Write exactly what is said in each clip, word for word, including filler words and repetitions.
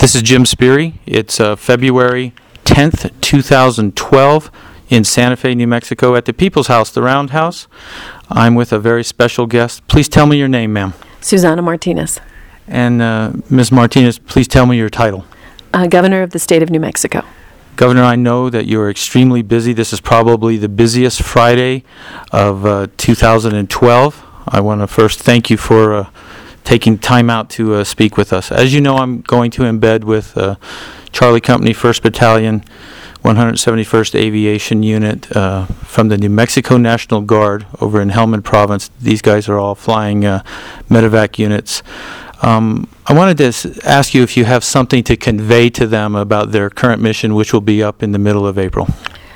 This is Jim Speary. It's uh, February tenth, two thousand twelve in Santa Fe, New Mexico at the People's House, the Roundhouse. I'm with a very special guest. Please tell me your name, ma'am. Susana Martinez. And uh, Miz Martinez, please tell me your title. Uh, Governor of the State of New Mexico. Governor, I know that you're extremely busy. This is probably the busiest Friday of uh, two thousand twelve. I want to first thank you for uh, taking time out to uh, speak with us. As you know, I'm going to embed with uh, Charlie Company, first Battalion, one hundred seventy-first Aviation Unit uh, from the New Mexico National Guard over in Helmand Province. These guys are all flying uh, medevac units. Um, I wanted to s- ask you if you have something to convey to them about their current mission, which will be up in the middle of April.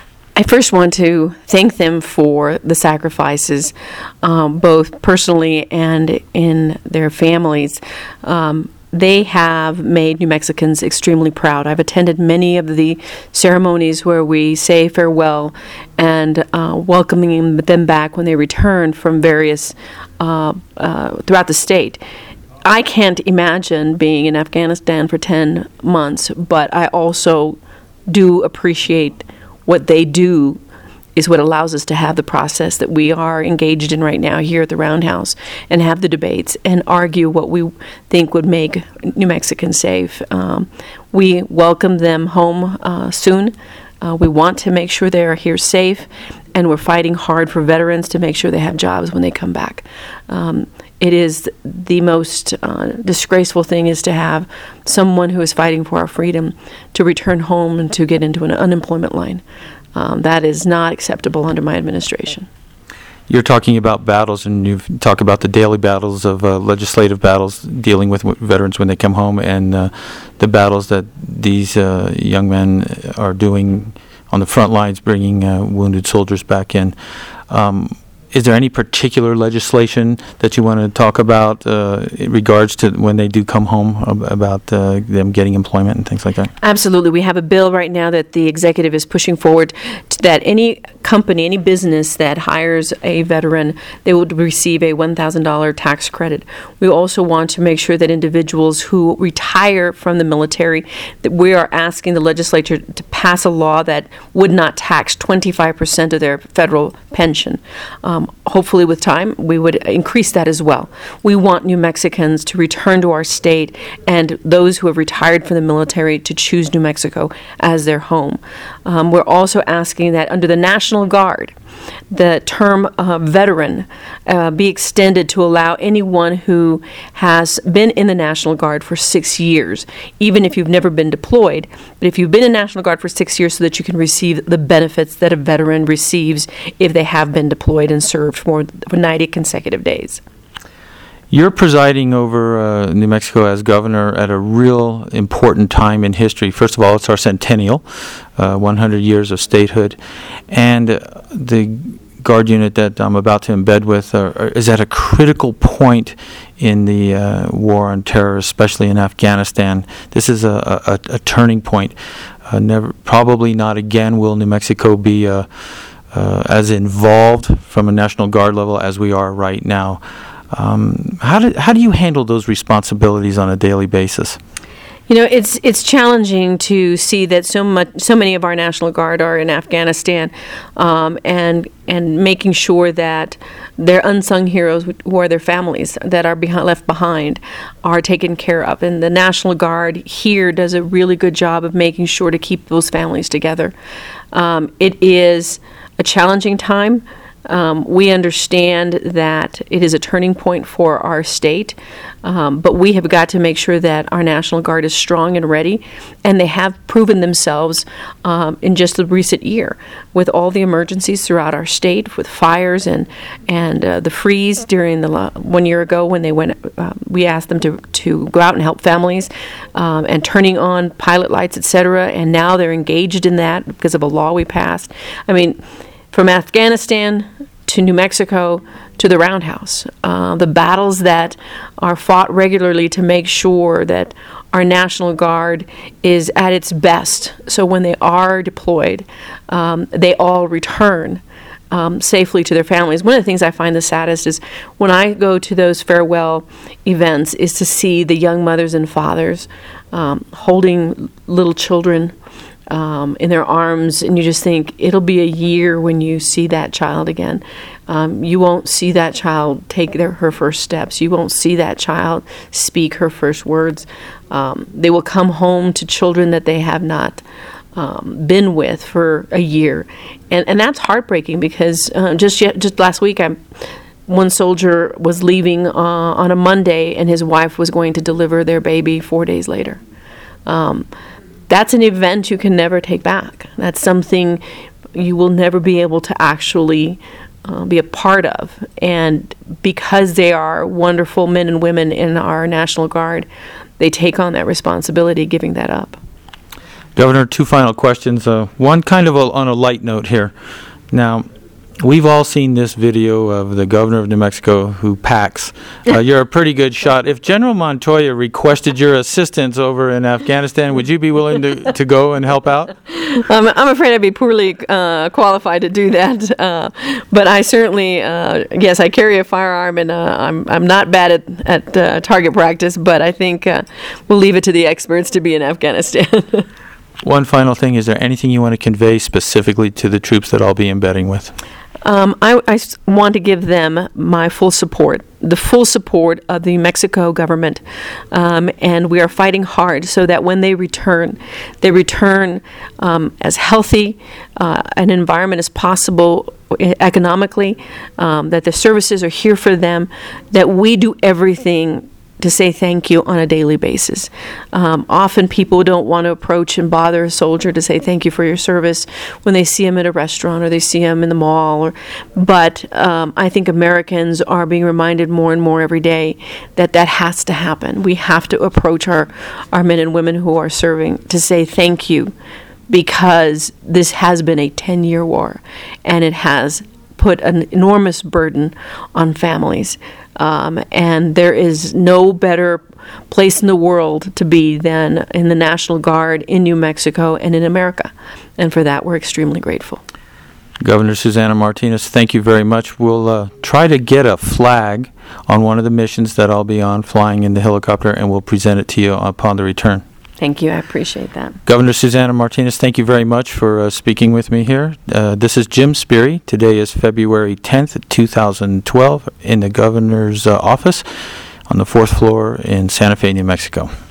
I first want to thank them for the sacrifices, um, both personally and in their families. Um, they have made New Mexicans extremely proud. I've attended many of the ceremonies where we say farewell and uh, welcoming them back when they return from various uh, uh, throughout the state. I can't imagine being in Afghanistan for ten months, but I also do appreciate what they do is what allows us to have the process that we are engaged in right now here at the Roundhouse and have the debates and argue what we think would make New Mexicans safe. Um, we welcome them home uh, soon. Uh, we want to make sure they are here safe, and we're fighting hard for veterans to make sure they have jobs when they come back. Um, it is the most uh, disgraceful thing is to have someone who is fighting for our freedom to return home and to get into an unemployment line. Um, that is not acceptable under my administration. You're talking about battles, and you talk about the daily battles of uh, legislative battles dealing with w- veterans when they come home, and uh, the battles that these uh, young men are doing on the front lines, bringing uh, wounded soldiers back in. Um, is there any particular legislation that you want to talk about uh, in regards to when they do come home, ab- about uh, them getting employment and things like that? Absolutely. We have a bill right now that the executive is pushing forward to that any company, any business that hires a veteran, they will receive a one thousand dollars tax credit. We also want to make sure that individuals who retire from the military, that we are asking the legislature to pass a law that would not tax twenty-five percent of their federal pension. Um, hopefully with time, we would increase that as well. We want New Mexicans to return to our state and those who have retired from the military to choose New Mexico as their home. Um, we're also asking that under the National Guard, the term uh, veteran uh, be extended to allow anyone who has been in the National Guard for six years, even if you've never been deployed, but if you've been in National Guard for six years so that you can receive the benefits that a veteran receives if they have been deployed and served for, for ninety consecutive days. You're presiding over uh, New Mexico as governor at a real important time in history. First of all, it's our centennial, uh, one hundred years of statehood, and uh, the Guard unit that I'm about to embed with uh, is at a critical point in the uh, war on terror, especially in Afghanistan. This is a, a, a turning point. Uh, never, probably not again will New Mexico be uh, uh, as involved from a National Guard level as we are right now. Um, how do how do you handle those responsibilities on a daily basis? You know, it's it's challenging to see that so much, so many of our National Guard are in Afghanistan, um, and and making sure that their unsung heroes, who are their families that are behind, left behind, are taken care of. And the National Guard here does a really good job of making sure to keep those families together. Um, it is a challenging time. Um, we understand that it is a turning point for our state, um, but we have got to make sure that our National Guard is strong and ready, and they have proven themselves um, in just the recent year with all the emergencies throughout our state, with fires and and uh, the freeze during the la- one year ago when they went. Uh, we asked them to to go out and help families, um, and turning on pilot lights, et cetera. And now they're engaged in that because of a law we passed. I mean, from Afghanistan to New Mexico to the Roundhouse, uh, the battles that are fought regularly to make sure that our National Guard is at its best. So when they are deployed, um, they all return um, safely to their families. One of the things I find the saddest is when I go to those farewell events is to see the young mothers and fathers um, holding little children Um, in their arms, and you just think it'll be a year when you see that child again. Um, you won't see that child take their, her first steps. You won't see that child speak her first words. Um, they will come home to children that they have not um, been with for a year, and and that's heartbreaking because uh, just yet, just last week, I. One soldier was leaving uh, on a Monday, and his wife was going to deliver their baby four days later. Um, That's an event you can never take back. That's something you will never be able to actually uh, be a part of. And because they are wonderful men and women in our National Guard, they take on that responsibility, giving that up. Governor, two final questions. Uh, one kind of a, on a light note here. Now, we've all seen this video of the governor of New Mexico who packs. Uh, you're a pretty good shot. If General Montoya requested your assistance over in Afghanistan, would you be willing to, to go and help out? Um, I'm afraid I'd be poorly uh, qualified to do that. Uh, but I certainly, uh, yes, I carry a firearm, and uh, I'm I'm not bad at, at uh, target practice, but I think uh, we'll leave it to the experts to be in Afghanistan. One final thing, is there anything you want to convey specifically to the troops that I'll be embedding with? Um, I, I s- want to give them my full support, the full support of the New Mexico government, um, and we are fighting hard so that when they return, they return um, as healthy uh, an environment as possible economically, um, that the services are here for them, that we do everything to say thank you on a daily basis. Um, often people don't want to approach and bother a soldier to say thank you for your service when they see him at a restaurant or they see him in the mall. Or, but um, I think Americans are being reminded more and more every day that that has to happen. We have to approach our, our men and women who are serving to say thank you, because this has been a ten-year war, and it has put an enormous burden on families. Um, and there is no better place in the world to be than in the National Guard, in New Mexico, and in America. And for that, we're extremely grateful. Governor Susana Martinez, thank you very much. We'll uh, try to get a flag on one of the missions that I'll be on, flying in the helicopter, and we'll present it to you upon the return. Thank you. I appreciate that. Governor Susana Martinez, thank you very much for uh, speaking with me here. Uh, this is Jim Sperry. Today is February tenth, two thousand twelve, in the governor's uh, office on the fourth floor in Santa Fe, New Mexico.